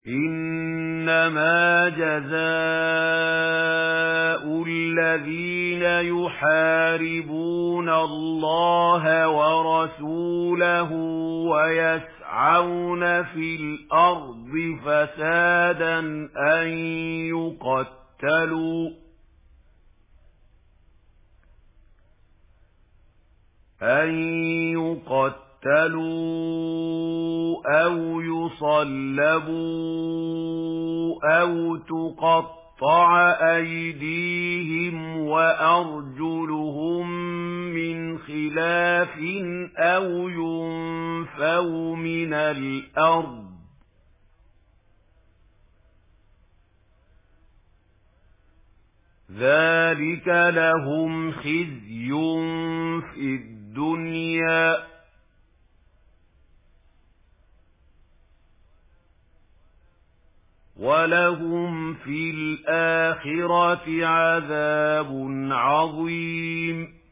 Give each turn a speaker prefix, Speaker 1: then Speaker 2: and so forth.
Speaker 1: إنما جزاء الذين يحاربون الله ورسوله ويسعون في الأرض فسادا أن يقتلوا أو يصلبوا أو تقطع أيديهم وأرجلهم من خلاف أو ينفوا من الأرض ذلك لهم خزي في الدنيا ولهم في الآخرة عذاب عظيم